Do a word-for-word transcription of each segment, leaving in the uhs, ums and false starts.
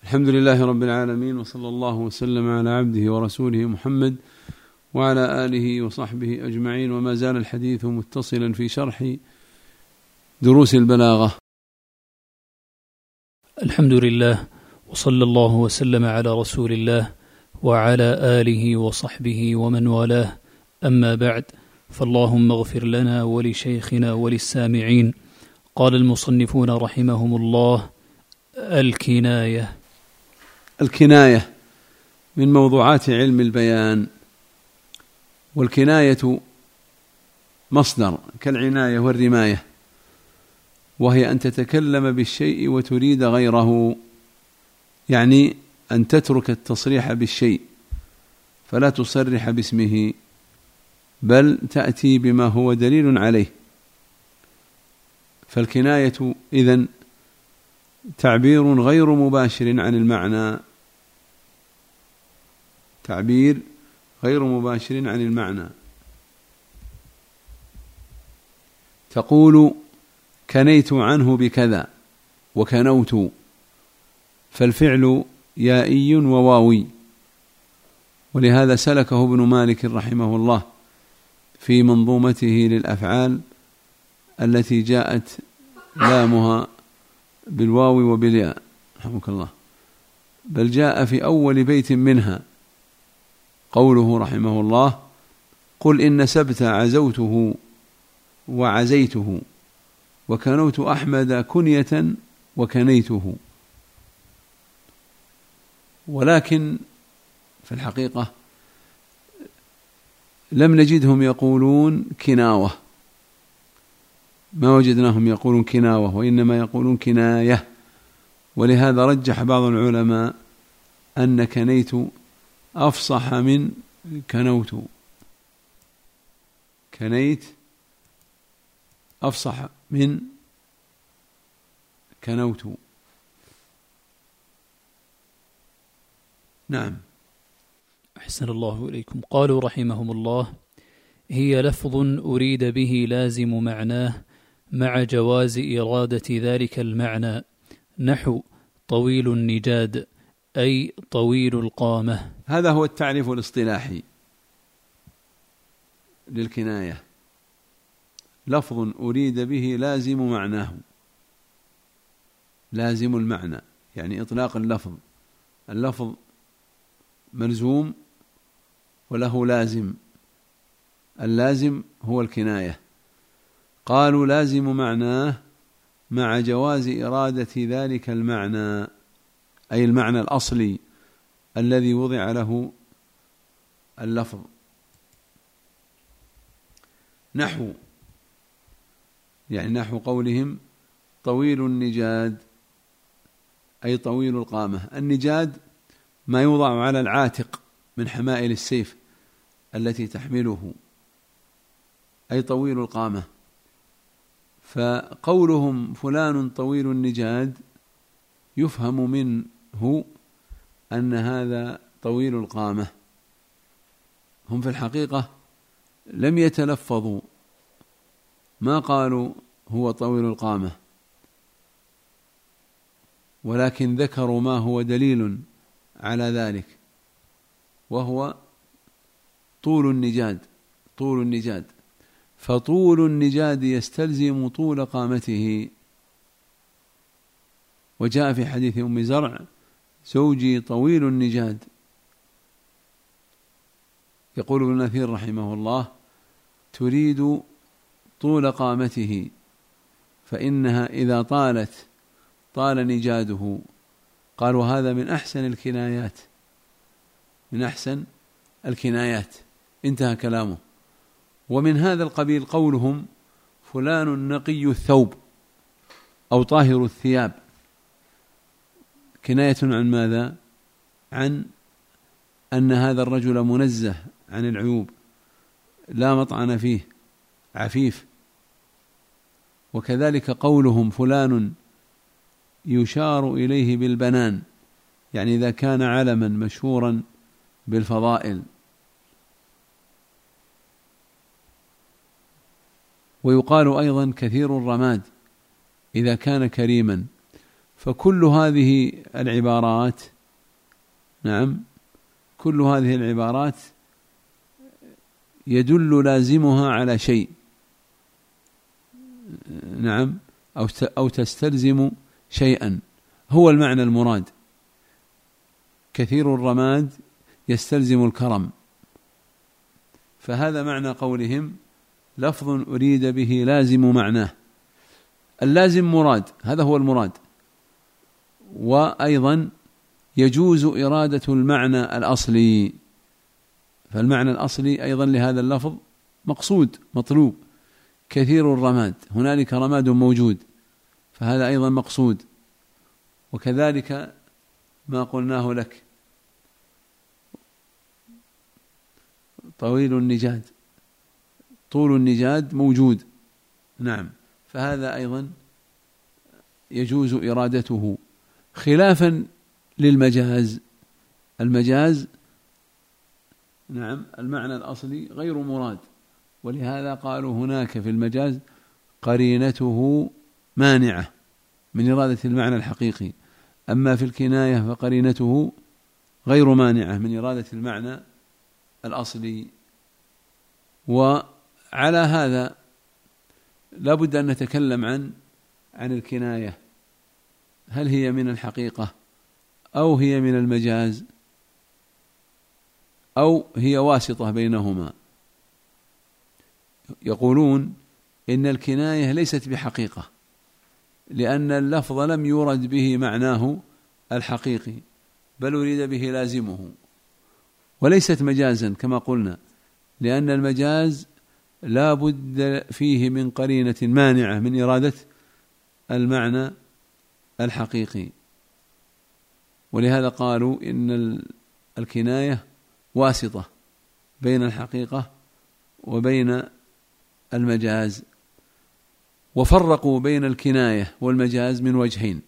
الحمد لله رب العالمين، وصلى الله وسلم على عبده ورسوله محمد وعلى آله وصحبه أجمعين. وما زال الحديث متصلا في شرح دروس البلاغة. الحمد لله، وصلى الله وسلم على رسول الله وعلى آله وصحبه ومن والاه. أما بعد، فاللهم اغفر لنا ولشيخنا وللسامعين. قال المصنفون رحمهم الله: الكناية. الكناية من موضوعات علم البيان، والكناية مصدر كالعناية والرماية، وهي أن تتكلم بالشيء وتريد غيره، يعني أن تترك التصريح بالشيء فلا تصرح باسمه، بل تأتي بما هو دليل عليه. فالكناية إذن تعبير غير مباشر عن المعنى، تعبير غير مباشر عن المعنى. تقول: كنيت عنه بكذا، وكنوت، فالفعل يائي وواوي. ولهذا سلكه ابن مالك رحمه الله في منظومته للأفعال التي جاءت لامها بالواو وبالياء رحمك الله، بل جاء في أول بيت منها قوله رحمه الله: قل إن سبت عزوته وعزيته، وكنوت أحمد كنية وكنيته. ولكن في الحقيقة لم نجدهم يقولون كناوة، ما وجدناهم يقولون كناوة، وإنما يقولون كناية. ولهذا رجح بعض العلماء أن كنيت أفصح من كنوت، كنيت أفصح من كنوت. نعم. أحسن الله إليكم. قالوا رحمهم الله: هي لفظ أريد به لازم معناه مع جواز إرادة ذلك المعنى، نحو طويل النجاد أي طويل القامة. هذا هو التعريف الاصطلاحي للكناية: لفظ أريد به لازم معناه، لازم المعنى يعني إطلاق اللفظ، اللفظ ملزوم وله لازم، اللازم هو الكناية. قالوا لازم معناه مع جواز إرادة ذلك المعنى، أي المعنى الأصلي الذي وضع له اللفظ. نحو يعني نحو قولهم طويل النجاد أي طويل القامة. النجاد ما يوضع على العاتق من حمائل السيف التي تحمله، أي طويل القامة. فقولهم فلان طويل النجاد يفهم منه أن هذا طويل القامة. هم في الحقيقة لم يتلفظوا، ما قالوا هو طويل القامة، ولكن ذكروا ما هو دليل على ذلك، وهو طول النجاد، طول النجاد. فطول النجاد يستلزم طول قامته. وجاء في حديث أم زرع: زوجي طويل النجاد. يقول ابن نثير رحمه الله: تريد طول قامته، فإنها إذا طالت طال نجاده. قال: وهذا من أحسن الكنايات، من أحسن الكنايات. انتهى كلامه. ومن هذا القبيل قولهم فلان نقي الثوب أو طاهر الثياب، كناية عن ماذا؟ عن أن هذا الرجل منزه عن العيوب، لا مطعن فيه، عفيف. وكذلك قولهم فلان يشار إليه بالبنان، يعني إذا كان علما مشهورا بالفضائل. ويقال أيضا كثير الرماد إذا كان كريما. فكل هذه العبارات نعم كل هذه العبارات يدل لازمها على شيء نعم أو أو تستلزم شيئا هو المعنى المراد. كثير الرماد يستلزم الكرم، فهذا معنى قولهم لفظ أريد به لازم معناه. اللازم مراد، هذا هو المراد. وأيضا يجوز إرادة المعنى الأصلي، فالمعنى الأصلي أيضا لهذا اللفظ مقصود مطلوب. كثير الرماد، هنالك رماد موجود، فهذا أيضا مقصود. وكذلك ما قلناه لك طويل النجاد، طول النجاد موجود نعم، فهذا أيضا يجوز إرادته، خلافا للمجاز. المجاز نعم المعنى الأصلي غير مراد، ولهذا قالوا هناك في المجاز قرينته مانعة من إرادة المعنى الحقيقي، أما في الكناية فقرينته غير مانعة من إرادة المعنى الأصلي. وعلى هذا لا بد أن نتكلم عن عن الكناية، هل هي من الحقيقة أو هي من المجاز أو هي واسطة بينهما؟ يقولون إن الكناية ليست بحقيقة، لأن اللفظ لم يورد به معناه الحقيقي، بل أريد به لازمه، وليست مجازا كما قلنا، لأن المجاز لا بد فيه من قرينة مانعة من إرادة المعنى الحقيقي. ولهذا قالوا إن الكناية واسطة بين الحقيقة وبين المجاز، وفرقوا بين الكناية والمجاز من وجهين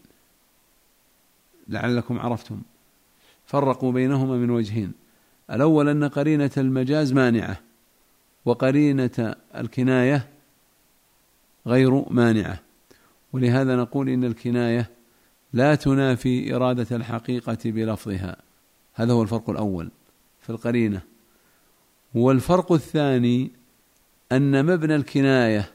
لعلكم عرفتم، فرقوا بينهما من وجهين. الأول أن قرينة المجاز مانعة، وقرينة الكناية غير مانعة، ولهذا نقول إن الكناية لا تنافي إرادة الحقيقة بلفظها. هذا هو الفرق الأول في القرينة. والفرق الثاني أن مبنى الكناية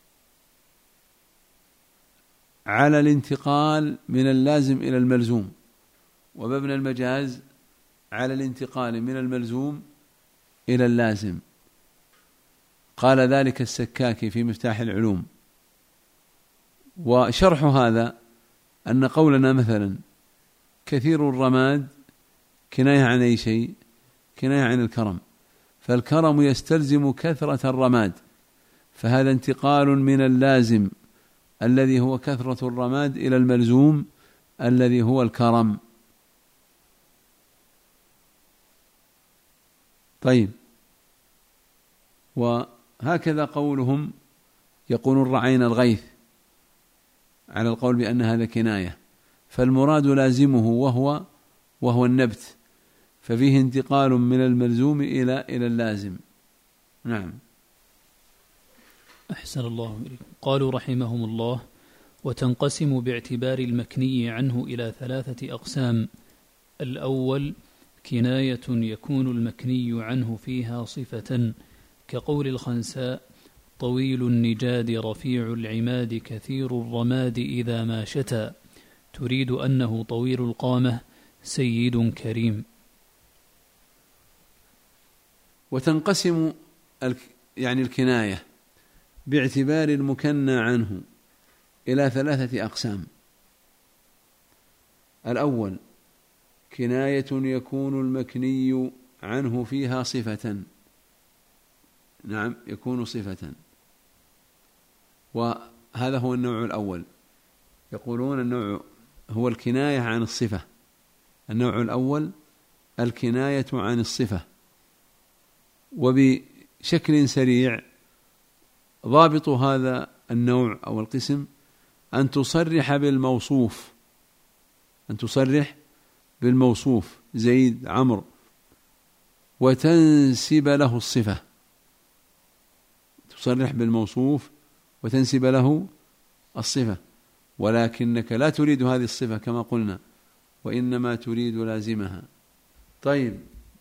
على الانتقال من اللازم إلى الملزوم، ومبنى المجاز على الانتقال من الملزوم إلى اللازم. قال ذلك السكاكي في مفتاح العلوم. وشرح هذا أن قولنا مثلا كثير الرماد كناية عن أي شيء؟ كناية عن الكرم، فالكرم يستلزم كثرة الرماد، فهذا انتقال من اللازم الذي هو كثرة الرماد إلى الملزوم الذي هو الكرم. طيب، وهكذا قولهم يقولون رعينا الغيث على القول بأن هذا كناية، فالمراد لازمه وهو وهو النبت، ففيه انتقال من الملزوم إلى إلى اللازم. نعم. أحسن الله إليكم. قالوا رحمهم الله: وتنقسم باعتبار المكني عنه إلى ثلاثة أقسام. الأول كناية يكون المكني عنه فيها صفة، كقول الخنساء: طويل النجاد رفيع العماد كثير الرماد إذا ما شتى، تريد أنه طويل القامة سيد كريم. وتنقسم يعني الكناية باعتبار المكنى عنه إلى ثلاثة أقسام. الأول كناية يكون المكني عنه فيها صفة، نعم يكون صفة، وهذا هو النوع الأول. يقولون النوع هو الكناية عن الصفة. النوع الأول الكناية عن الصفة. وبشكل سريع ضابط هذا النوع أو القسم أن تصرح بالموصوف، أن تصرح بالموصوف زيد عمرو، وتنسب له الصفة، تصرح بالموصوف وتنسب له الصفة. ولكنك لا تريد هذه الصفة كما قلنا، وإنما تريد لازمها. طيب،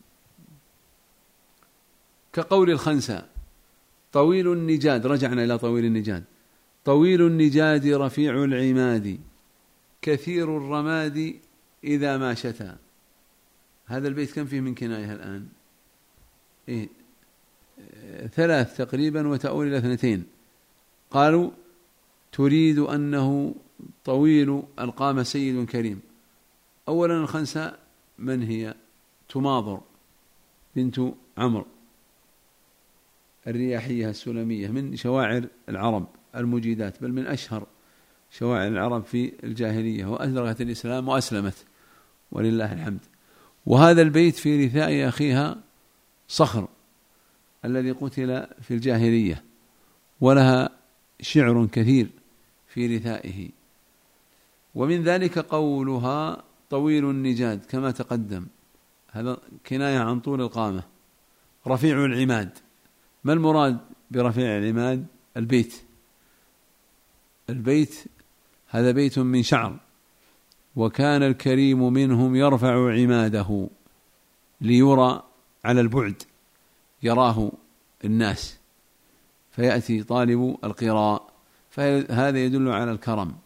كقول الخنساء طويل النجاد، رجعنا إلى طويل النجاد، طويل النجاد رفيع العماد كثير الرماد إذا ما شتى. هذا البيت كم فيه من كناية الآن؟ إيه؟ ثلاث تقريبا وتؤول إلى اثنتين. قالوا تريد أنه طويل القامة سيد كريم. أولا الخنساء من هي؟ تماضر بنت عمرو الرياحية السلمية من شواعر العرب المجيدات، بل من أشهر شواعر العرب في الجاهلية، وأدركت الإسلام وأسلمت ولله الحمد. وهذا البيت في رثاء أخيها صخر الذي قتل في الجاهلية، ولها شعر كثير في رثائه. ومن ذلك قولها طويل النجاد كما تقدم، هذا كناية عن طول القامة. رفيع العماد، ما المراد برفيع العماد؟ البيت البيت هذا بيت من شعر، وكان الكريم منهم يرفع عماده ليرى على البعد، يراه الناس فيأتي طالب القراء، فهذا يدل على الكرم.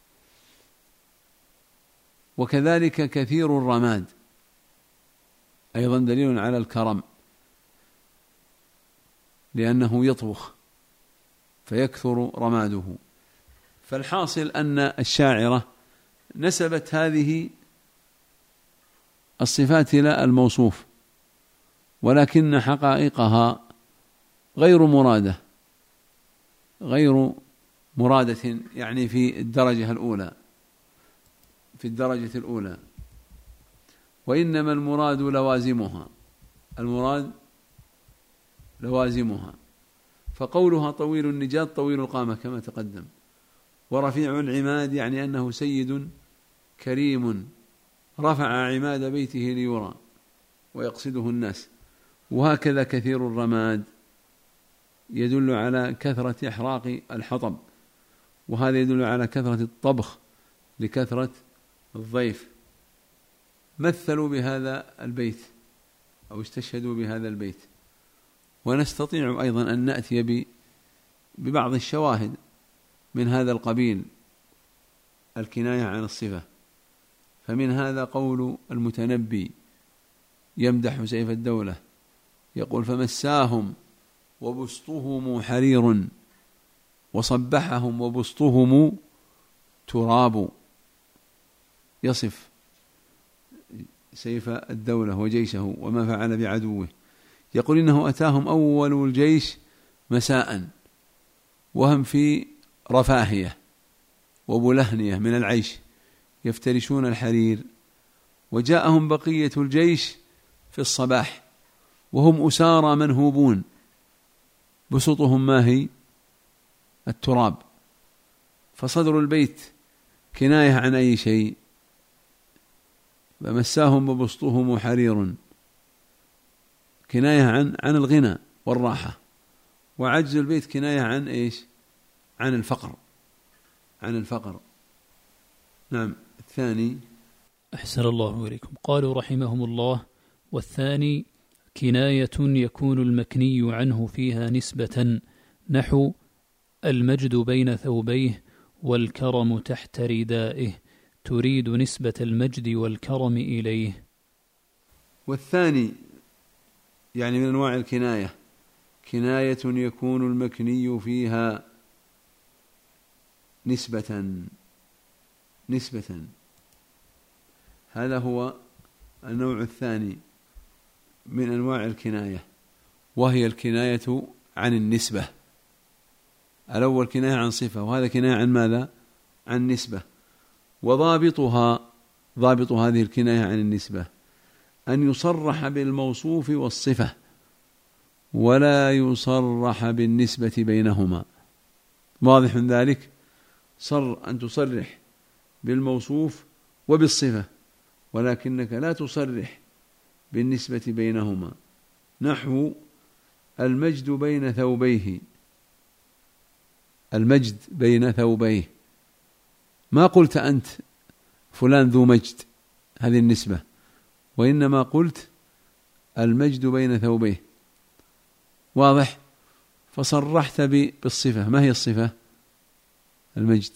وكذلك كثير الرماد أيضا دليل على الكرم، لأنه يطبخ فيكثر رماده. فالحاصل أن الشاعرة نسبت هذه الصفات إلى الموصوف، ولكن حقائقها غير مرادة غير مرادة يعني في الدرجة الأولى في الدرجة الأولى وإنما المراد لوازمها المراد لوازمها فقولها طويل النجاد طويل القامة كما تقدم، ورفيع العماد يعني أنه سيد كريم رفع عماد بيته ليرى ويقصده الناس. وهكذا كثير الرماد يدل على كثرة إحراق الحطب، وهذا يدل على كثرة الطبخ لكثرة الضيف. مثلوا بهذا البيت أو استشهدوا بهذا البيت. ونستطيع أيضا أن نأتي ببعض الشواهد من هذا القبيل الكناية عن الصفة. فمن هذا قول المتنبي يمدح سيف الدولة يقول: فمساهم وبسطهم حرير وصبحهم وبسطهم تراب. يصف سيف الدولة وجيشه وما فعل بعدوه، يقول: إنه أتاهم أول الجيش مساء وهم في رفاهية وبلهنية من العيش يفترشون الحرير، وجاءهم بقية الجيش في الصباح وهم أسارى منهوبون بسطهم ما هي التراب. فصدر البيت كناية عن أي شيء؟ فمساهم وبسطهم حرير كناية عن عن الغنى والراحة، وعجز البيت كناية عن إيش؟ عن الفقر عن الفقر نعم. الثاني أحسن الله إليكم. قالوا رحمهم الله: والثاني كناية يكون المكني عنه فيها نسبة، نحو المجد بين ثوبيه والكرم تحت ردائه، تريد نسبة المجد والكرم إليه. والثاني يعني من أنواع الكناية كناية يكون المكني فيها نسبة نسبة هذا هو النوع الثاني من أنواع الكناية، وهي الكناية عن النسبة. الأول كناية عن صفة، وهذا كناية عن ماذا؟ عن نسبة. وضابطها ضابط هذه الكناية عن النسبة أن يصرح بالموصوف والصفة ولا يصرح بالنسبة بينهما. واضح من ذلك؟ صر أن تصرح بالموصوف وبالصفة، ولكنك لا تصرح بالنسبة بينهما. نحو المجد بين ثوبيه، المجد بين ثوبيه ما قلت أنت فلان ذو مجد، هذه النسبة، وإنما قلت المجد بين ثوبيه. واضح؟ فصرحت بالصفة. ما هي الصفة؟ المجد.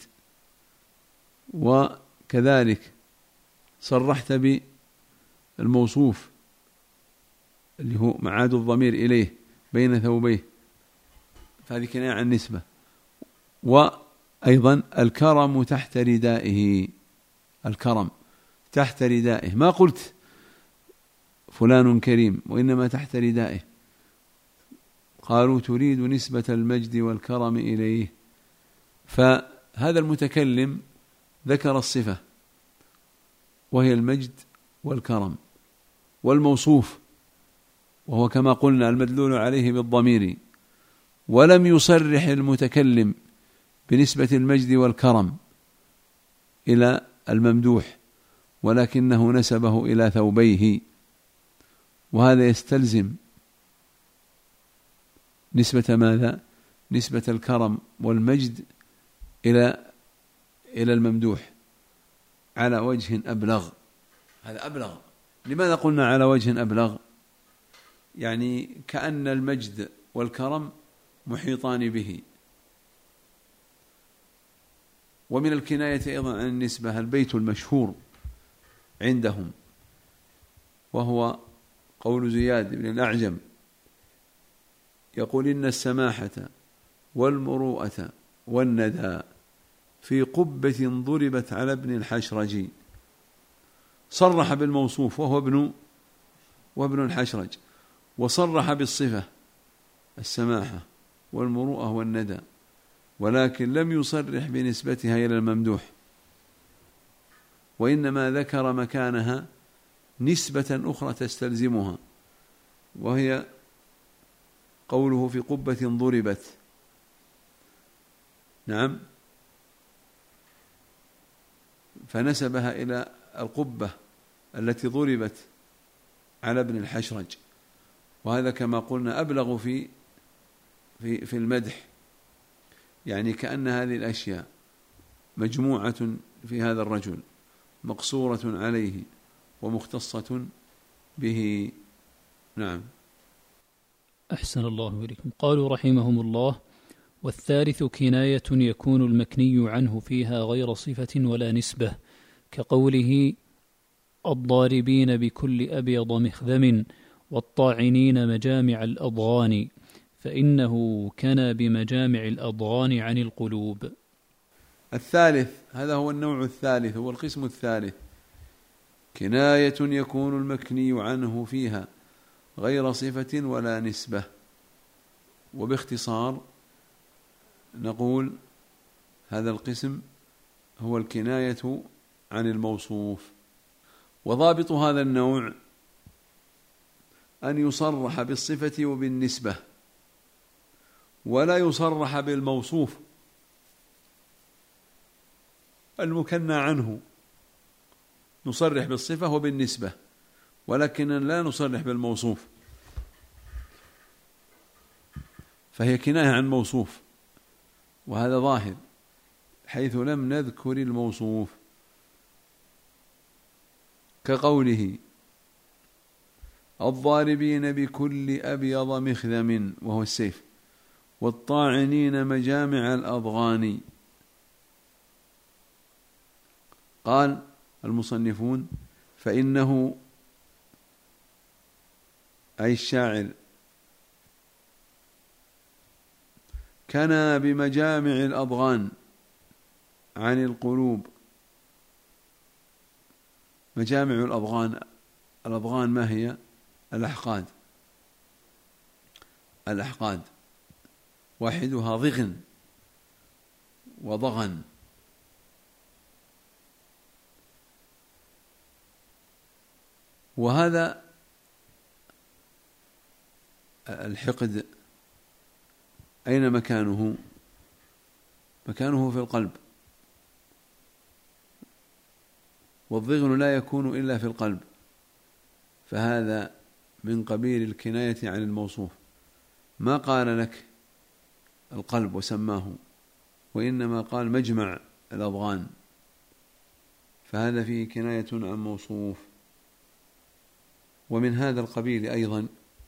وكذلك صرحت بالموصوف اللي هو معاد الضمير إليه بين ثوبيه، فهذه كناية عن نسبة. وأيضا الكرم تحت ردائه، الكرم تحت ردائه، ما قلت فلان كريم، وإنما تحت ردائه. قالوا تريد نسبة المجد والكرم إليه، فهذا المتكلم ذكر الصفة وهي المجد والكرم، والموصوف وهو كما قلنا المدلول عليه بالضمير، ولم يصرح المتكلم بنسبة المجد والكرم إلى الممدوح، ولكنه نسبه إلى ثوبيه، وهذا يستلزم نسبة ماذا؟ نسبة الكرم والمجد إلى إلى الممدوح على وجه أبلغ. هذا أبلغ. لماذا قلنا على وجه أبلغ؟ يعني كأن المجد والكرم محيطان به. ومن الكناية أيضا عن النسبة البيت المشهور عندهم، وهو قول زياد بن الأعجم يقول إن السماحة والمروءة والندى في قبة ضربت على ابن الحشرج. صرح بالموصوف وهو ابن وابن الحشرج، وصرح بالصفة السماحة والمروءة والندى، ولكن لم يصرح بنسبتها إلى الممدوح، وإنما ذكر مكانها نسبة أخرى تستلزمها، وهي قوله في قبة ضربت. نعم، فنسبها إلى القبة التي ضربت على ابن الحشرج، وهذا كما قلنا أبلغ في في في المدح، يعني كأن هذه الأشياء مجموعة في هذا الرجل مقصورة عليه ومختصة به. نعم. أحسن الله إليكم. قالوا رحمهم الله: والثالث كناية يكون المكني عنه فيها غير صفة ولا نسبة، كقوله الضاربين بكل أبيض مخذم والطاعنين مجامع الأضغان، فإنه كان بمجامع الأضغان عن القلوب. الثالث، هذا هو النوع الثالث، هو القسم الثالث، كناية يكون المكني عنه فيها غير صفة ولا نسبة. وباختصار نقول هذا القسم هو الكناية عن الموصوف. وضابط هذا النوع أن يصرح بالصفة وبالنسبة، ولا يصرح بالموصوف المكنى عنه. نصرح بالصفة وبالنسبة، ولكن لا نصرح بالموصوف، فهي كناية عن موصوف، وهذا ظاهر حيث لم نذكر الموصوف، كقوله الضاربين بكل أبيض مخذم وهو السيف، والطاعنين مجامع الأضغان. قال المصنفون فإنه أي الشاعر كان بمجامع الأضغان عن القلوب. مجامع الأضغان، الأضغان ما هي؟ الأحقاد. الأحقاد واحدها ضغن وضغن، وهذا الحقد أين مكانه؟ مكانه في القلب، والضغن لا يكون إلا في القلب، فهذا من قبيل الكناية عن الموصوف. ما قال لك القلب وسماه، وإنما قال مجمع الأضغان فهذا فيه كناية عن موصوف. ومن هذا القبيل أيضا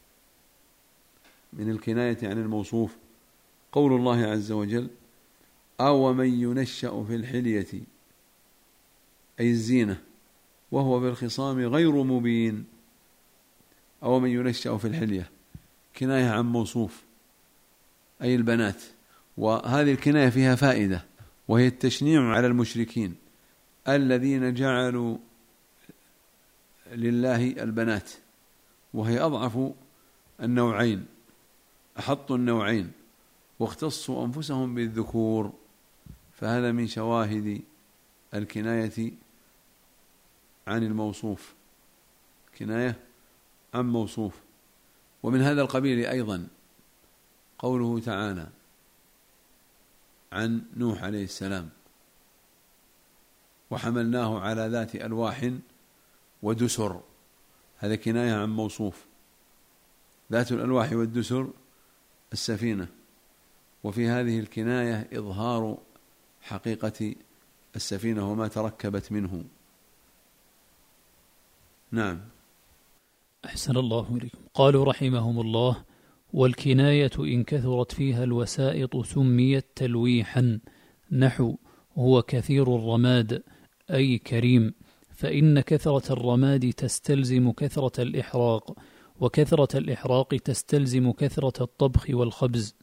من الكناية عن الموصوف قول الله عز وجل: أو من ينشأ في الحلية، أي الزينة، وهو بالخصام غير مبين. أو من ينشأ في الحلية كناية عن موصوف، أي البنات. وهذه الكناية فيها فائدة، وهي التشنيع على المشركين الذين جعلوا لله البنات، وهي أضعف النوعين، أحط النوعين، واختصوا أنفسهم بالذكور. فهذا من شواهد الكناية عن الموصوف، كناية عن موصوف. ومن هذا القبيل أيضا قوله تعالى عن نوح عليه السلام: وحملناه على ذات ألواح ودسر. هذا كناية عن موصوف. ذات الألواح والدسر السفينة، وفي هذه الكناية إظهار حقيقة السفينة وما تركبت منه. نعم. أحسن الله إليكم. قالوا رحمهم الله: والكناية إن كثرت فيها الوسائط سميت تلويحا، نحو هو كثير الرماد أي كريم، فإن كثرة الرماد تستلزم كثرة الإحراق، وكثرة الإحراق تستلزم كثرة الطبخ والخبز،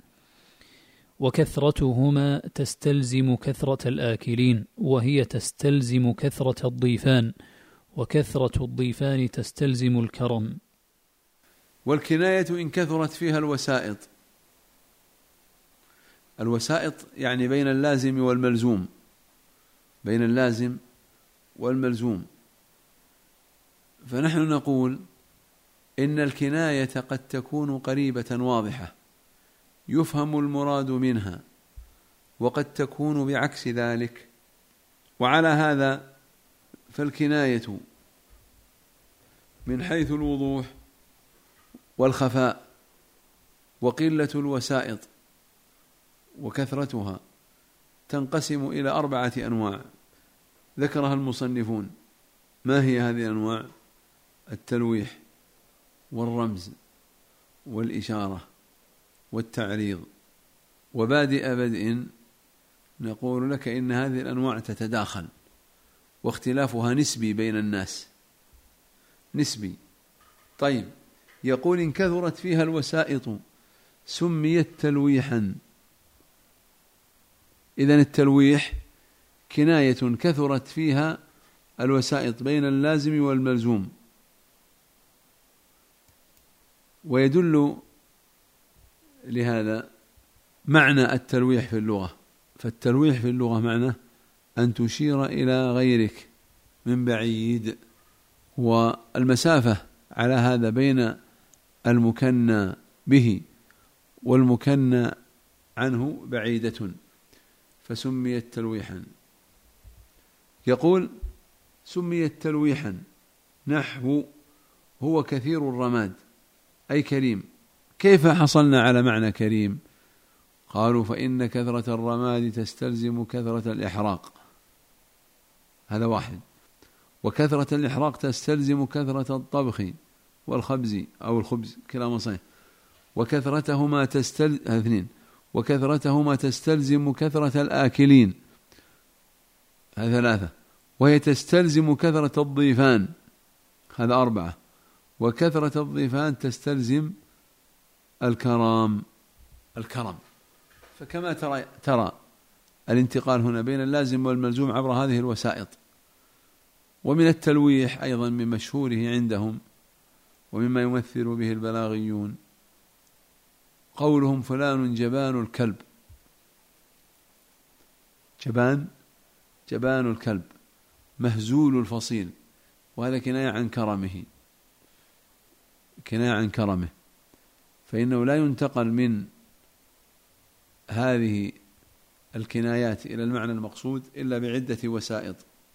وكثرتهما تستلزم كثرة الآكلين، وهي تستلزم كثرة الضيفان، وكثرة الضيفان تستلزم الكرم. والكناية إن كثرت فيها الوسائط، الوسائط يعني بين اللازم والملزوم، بين اللازم والملزوم. فنحن نقول إن الكناية قد تكون قريبة واضحة يفهم المراد منها، وقد تكون بعكس ذلك. وعلى هذا فالكناية من حيث الوضوح والخفاء وقلة الوسائط وكثرتها تنقسم إلى أربعة أنواع ذكرها المصنفون. ما هي هذه الأنواع؟ التلويح والرمز والإشارة والتعريض. وبادئ بدء نقول لك إن هذه الأنواع تتداخل، واختلافها نسبي بين الناس، نسبي. طيب، يقول إن كثرت فيها الوسائط سميت تلويحا. إذن التلويح كناية كثرت فيها الوسائط بين اللازم والملزوم. ويدل لهذا معنى التلويح في اللغة. فالتلويح في اللغة معنى أن تشير إلى غيرك من بعيد، والمسافة على هذا بين المكنى به والمكنى عنه بعيدة، فسميت تلويحا. يقول سميت تلويحا نحو هو كثير الرماد أي كريم. كيف حصلنا على معنى كريم؟ قالوا فإن كثرة الرماد تستلزم كثرة الإحراق، هذا واحد، وكثرة الإحراق تستلزم كثرة الطبخ والخبز أو الخبز كلام صحيح، وكثرتهما تستلزم اثنين، وكثرتهما تستلزم كثرة الآكلين، هذا ثلاثة، وهي تستلزم كثرة الضيفان، هذا أربعة، وكثرة الضيفان تستلزم الكرام الكرم. فكما ترى, ترى الانتقال هنا بين اللازم والملزوم عبر هذه الوسائط. ومن التلويح أيضا من مشهوره عندهم ومما يمثل به البلاغيون قولهم فلان جبان الكلب. جبان جبان الكلب مهزول الفصيل، وهذا كناية عن كرمه، كناية عن كرمه، فإنه لا ينتقل من هذه الكنايات إلى المعنى المقصود إلا بعدة وسائط.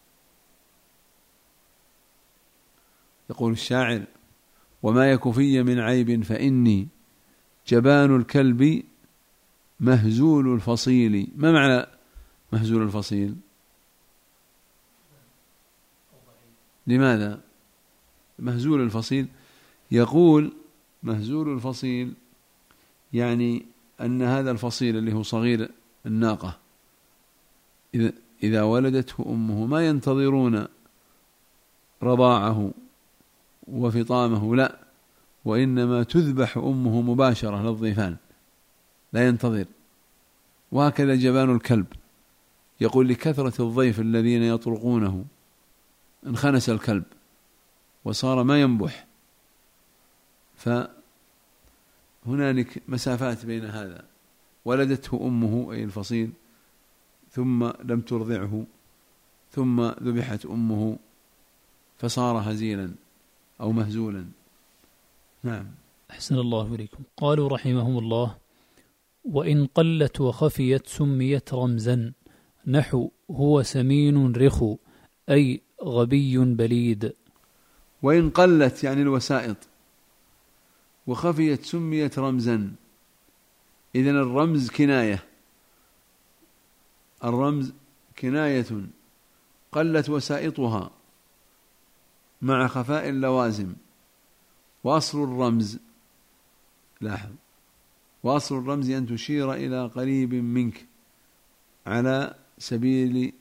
يقول الشاعر وما يك في من عيب فإني جبان الكلب مهزول الفصيل. ما معنى مهزول الفصيل؟ لماذا؟ مهزول الفصيل، يقول مهزول الفصيل يعني أن هذا الفصيل اللي هو صغير الناقة إذا ولدته أمه ما ينتظرون رضاعه وفطامه، لا، وإنما تذبح أمه مباشرة للضيفان، لا ينتظر. وهكذا جبان الكلب، يقول لكثرة الضيف الذين يطرقونه انخنس الكلب وصار ما ينبح. فهنالك مسافات بين هذا، ولدته أمه أي الفصيل ثم لم ترضعه ثم ذبحت أمه فصار هزيلا أو مهزولا. نعم. أحسن الله إليكم. قالوا رحمهم الله: وإن قلت وخفيت سميت رمزا، نحو هو سمين رخو، أي غبي بليد. وإن قلت يعني الوسائط، وخفيت سميت رمزا. إذن الرمز كناية، الرمز كناية قلت وسائطها مع خفاء اللوازم. وأصل الرمز، لاحظ، وأصل الرمز أن تشير إلى قريب منك على سبيل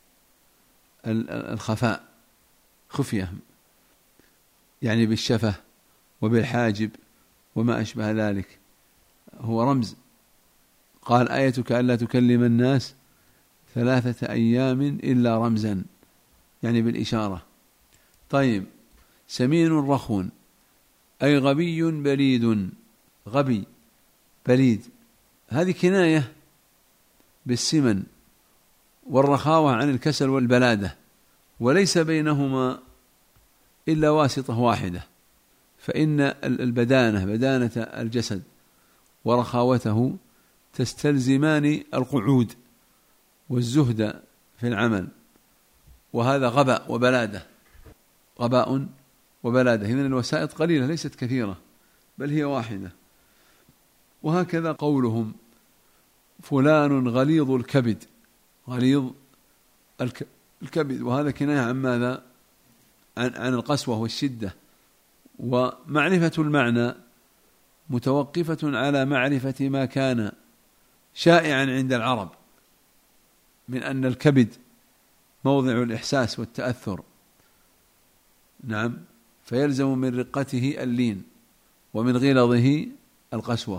الخفاء، خفية يعني بالشفة وبالحاجب وما أشبه ذلك، هو رمز. قال: آيتك ألا تكلم الناس ثلاثة أيام إلا رمزا، يعني بالإشارة. طيب، سمين رخو أي غبي بليد، غبي بليد، هذه كناية بالسمن والرخاوة عن الكسل والبلادة، وليس بينهما إلا واسطة واحدة، فإن البدانة بدانة الجسد ورخاوته تستلزمان القعود والزهد في العمل، وهذا غباء وبلادة، غباء وبلادة. إذن الوسائط قليلة ليست كثيرة، بل هي واحدة. وهكذا قولهم: فلان غليظ الكبد، غليظ الكبد، وهذا كناية عن ماذا؟ عن, عن القسوة والشدة. ومعرفة المعنى متوقفة على معرفة ما كان شائعا عند العرب من أن الكبد موضع الإحساس والتأثر، نعم، فيلزم من رقته اللين ومن غلظه القسوة.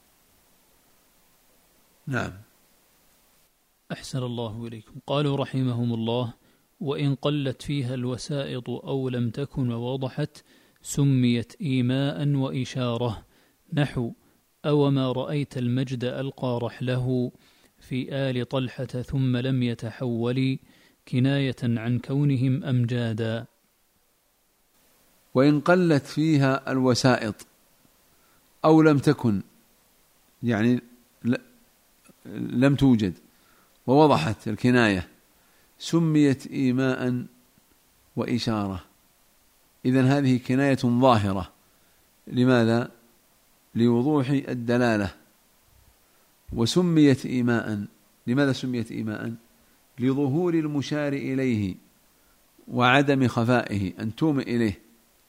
نعم. أحسن الله إليكم. قالوا رحمهم الله: وإن قلت فيها الوسائط أو لم تكن ووضحت سميت إيماء وإشارة، نحو أوما رأيت المجد ألقى رحله في آل طلحة ثم لم يتحول، كناية عن كونهم أمجادا. وإن قلت فيها الوسائط أو لم تكن يعني لم توجد ووضحت الكناية سميت إيماء وإشارة. إذن هذه كناية ظاهرة. لماذا؟ لوضوح الدلالة. وسميت إيماء، لماذا سميت إيماء؟ لظهور المشار إليه وعدم خفائه، أن تومئ إليه.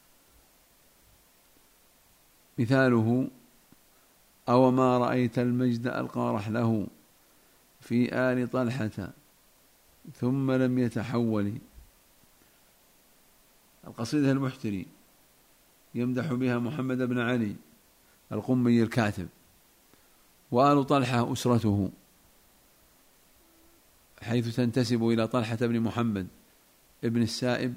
مثاله: أو ما رأيت المجد ألقى رحله في آل طلحة ثم لم يتحول. القصيدة المحتري يمدح بها محمد بن علي القمي الكاتب. وآل طلحة أسرته، حيث تنتسب إلى طلحة بن محمد ابن السائب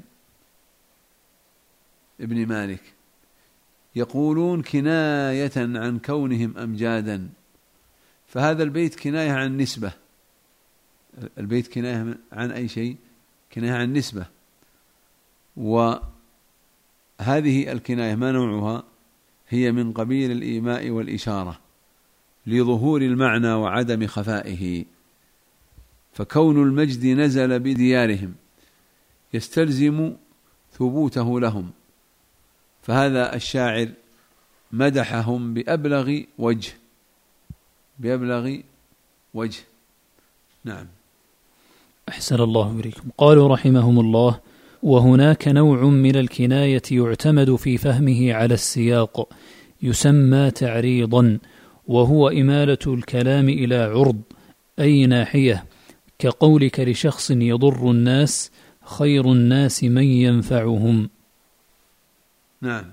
ابن مالك. يقولون كناية عن كونهم أمجادا، فهذا البيت كناية عن نسبة. البيت كناية عن أي شيء؟ كناية عن نسبة. وهذه الكناية ما نوعها؟ هي من قبيل الإيماء والإشارة لظهور المعنى وعدم خفائه. فكون المجد نزل بديارهم يستلزم ثبوته لهم، فهذا الشاعر مدحهم بأبلغ وجه، بأبلغ وجه. نعم. أحسن الله إليكم. قالوا رحمهم الله: وهناك نوع من الكناية يعتمد في فهمه على السياق يسمى تعريضا، وهو إمالة الكلام إلى عرض أي ناحية، كقولك لشخص يضر الناس: خير الناس من ينفعهم. نعم،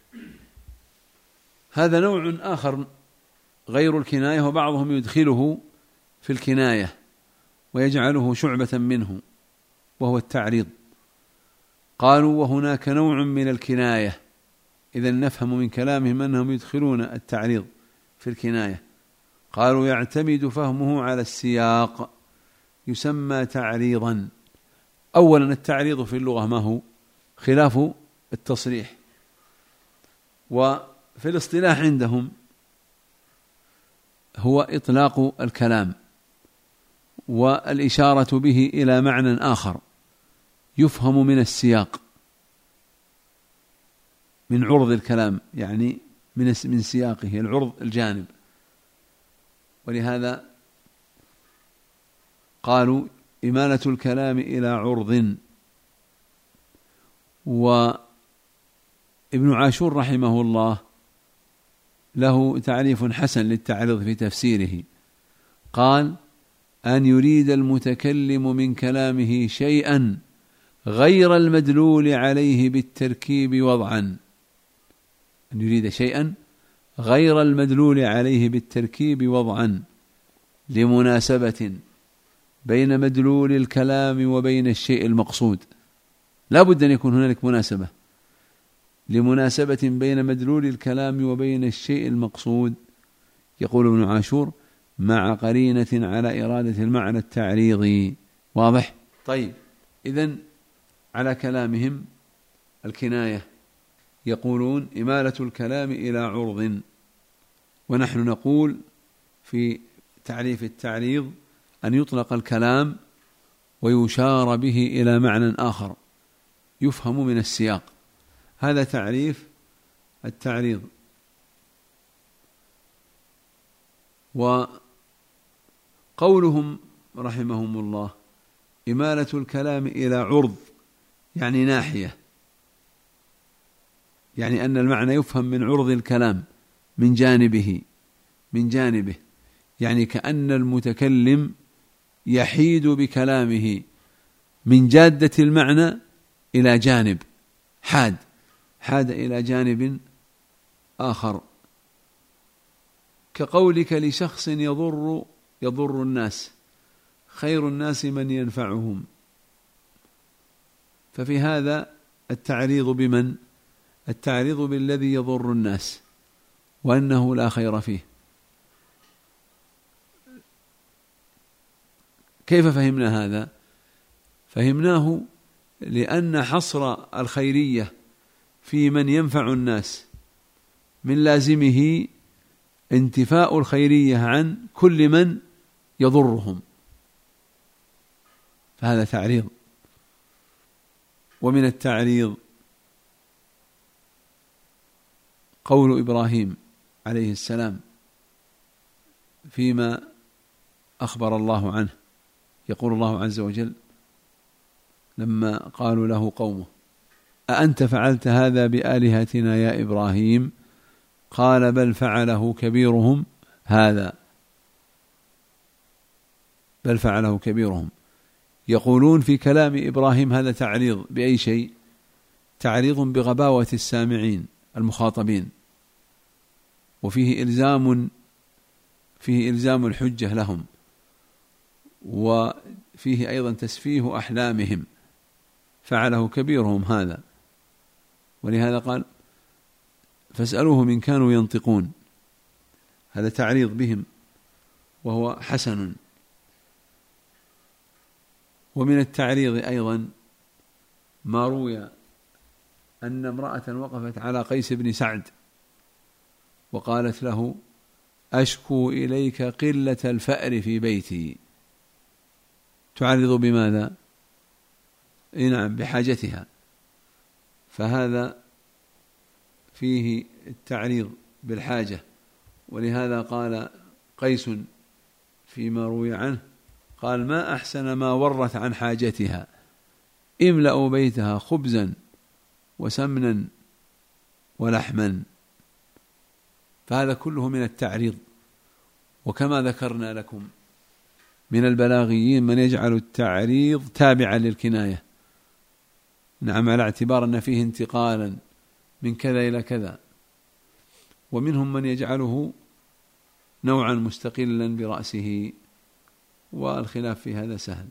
هذا نوع آخر غير الكناية، وبعضهم يدخله في الكناية ويجعله شعبة منه، وهو التعريض. قالوا: وهناك نوع من الكناية. إذن نفهم من كلامهم أنهم يدخلون التعريض في الكناية. قالوا: يعتمد فهمه على السياق يسمى تعريضا. أولا، التعريض في اللغة ما هو؟ خلاف التصريح. وفي الاصطلاح عندهم هو إطلاق الكلام والإشارة به إلى معنى آخر يفهم من السياق، من عرض الكلام، يعني من من سياقه، العرض الجانب. ولهذا قالوا: إمالة الكلام إلى عرض. وابن عاشور رحمه الله له تعريف حسن للتعريض في تفسيره، قال: أن يريد المتكلم من كلامه شيئا غير المدلول عليه بالتركيب وضعا. أن يريد شيئا غير المدلول عليه بالتركيب وضعا لمناسبة بين مدلول الكلام وبين الشيء المقصود. لا بد أن يكون هنالك مناسبة، لمناسبة بين مدلول الكلام وبين الشيء المقصود. يقول ابن عاشور: مع قرينة على إرادة المعنى التعريضي. واضح؟ طيب، إذن على كلامهم الكناية يقولون: إمالة الكلام إلى عرض. ونحن نقول في تعريف التعريض: أن يطلق الكلام ويشار به إلى معنى آخر يفهم من السياق. هذا تعريف التعريض. وقولهم رحمهم الله: إمالة الكلام إلى عرض، يعني ناحية، يعني أن المعنى يفهم من عرض الكلام، من جانبه من جانبه يعني كأن المتكلم يحيد بكلامه من جادة المعنى إلى جانب، حاد حاد إلى جانب آخر، كقولك لشخص يضر يضر الناس: خير الناس من ينفعهم. ففي هذا التعريض بمن؟ التعريض بالذي يضر الناس وأنه لا خير فيه. كيف فهمنا هذا؟ فهمناه لأن حصر الخيرية في من ينفع الناس من لازمه انتفاء الخيرية عن كل من يضرهم، فهذا تعريض. ومن التعريض قول إبراهيم عليه السلام فيما أخبر الله عنه، يقول الله عز وجل لما قالوا له قومه: أأنت فعلت هذا بآلهتنا يا إبراهيم؟ قال: بل فعله كبيرهم هذا بل فعله كبيرهم. يقولون في كلام إبراهيم هذا تعريض بأي شيء؟ تعريض بغباوة السامعين المخاطبين، وفيه إلزام فيه إلزام الحجة لهم، وفيه أيضا تسفيه أحلامهم. فعله كبيرهم هذا، ولهذا قال: فاسألوهم إن كانوا ينطقون. هذا تعريض بهم وهو حسن. ومن التعريض أيضا ما روي أن امرأة وقفت على قيس بن سعد وقالت له: أشكو إليك قلة الفأر في بيتي. تعرض بماذا؟ نعم، بحاجتها. فهذا فيه التعريض بالحاجة. ولهذا قال قيس فيما روي عنه، قال: ما أحسن ما ورت عن حاجتها، املأوا بيتها خبزا وسمنا ولحما. فهذا كله من التعريض. وكما ذكرنا لكم من البلاغيين من يجعل التعريض تابعا للكناية، نعم، على اعتبار أن فيه انتقالا من كذا إلى كذا، ومنهم من يجعله نوعا مستقلا برأسه، والخلاف في هذا سهل.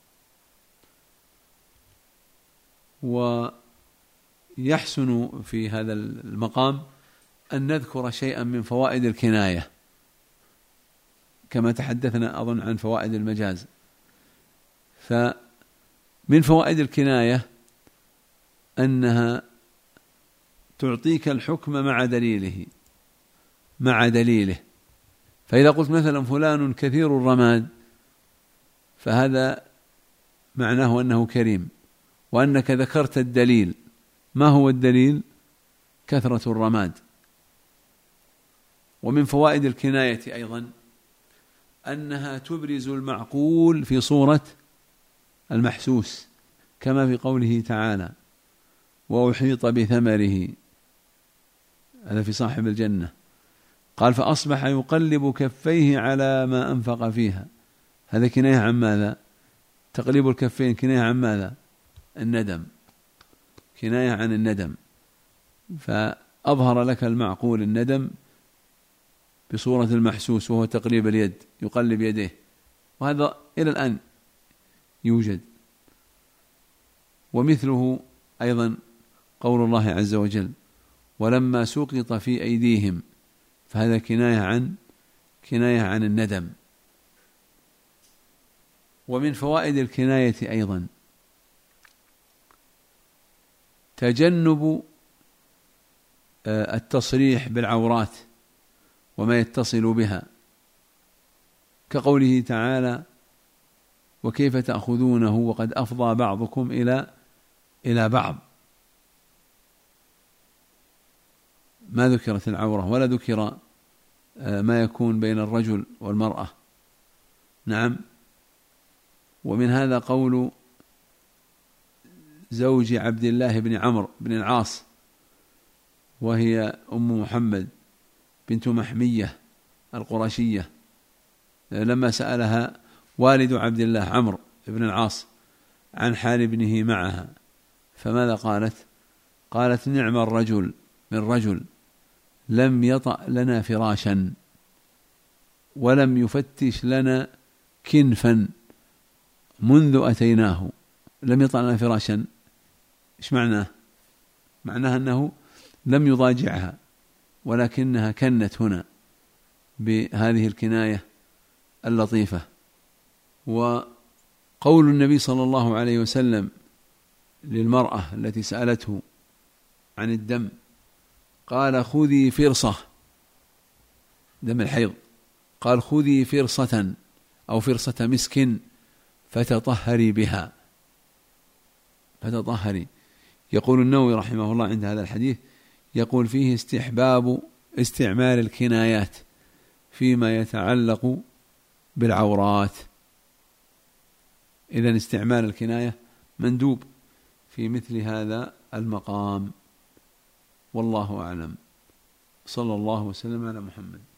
ويحسن في هذا المقام أن نذكر شيئا من فوائد الكناية، كما تحدثنا أظن عن فوائد المجاز. فمن فوائد الكناية أنها تعطيك الحكم مع دليله مع دليله فإذا قلت مثلا فلان كثير الرماد، فهذا معناه أنه كريم، وأنك ذكرت الدليل. ما هو الدليل؟ كثرة الرماد. ومن فوائد الكناية أيضا أنها تبرز المعقول في صورة المحسوس، كما في قوله تعالى وأحيط بثمره، هذا في صاحب الجنة، قال فأصبح يقلب كفيه على ما أنفق فيها. هذا كناية عن ماذا؟ تقليب الكفين كناية عن ماذا؟ الندم، كناية عن الندم. فأظهر لك المعقول الندم بصورة المحسوس، وهو تقليب اليد، يقلب يديه، وهذا إلى الآن يوجد. ومثله أيضا قول الله عز وجل ولما سقط في أيديهم، فهذا كناية عن كناية عن الندم. ومن فوائد الكناية أيضا تجنب التصريح بالعورات وما يتصل بها، كقوله تعالى وكيف تأخذونه وقد أفضى بعضكم إلى إلى بعض. ما ذكرت العورة ولا ذكر ما يكون بين الرجل والمرأة. نعم. ومن هذا قول زوج عبد الله بن عمرو بن العاص، وهي أم محمد بنت محمية القرشية، لما سألها والد عبد الله عمرو بن العاص عن حال ابنه معها، فماذا قالت؟ قالت نعم الرجل من رجل لم يطأ لنا فراشا ولم يفتش لنا كنفا منذ أتيناه. لم يطأ لنا فراشا إيش معناه؟ معناه أنه لم يضاجعها، ولكنها كنت هنا بهذه الكناية اللطيفة. وقول النبي صلى الله عليه وسلم للمرأة التي سألته عن الدم، قال خذي فرصة، دم الحيض، قال خذي فرصة أو فرصة مسك فتطهري بها، فتطهري. يقول النووي رحمه الله عند هذا الحديث، يقول فيه استحباب استعمال الكنايات فيما يتعلق بالعورات. إذن استعمال الكناية مندوب في مثل هذا المقام، والله أعلم. صلى الله وسلم على محمد.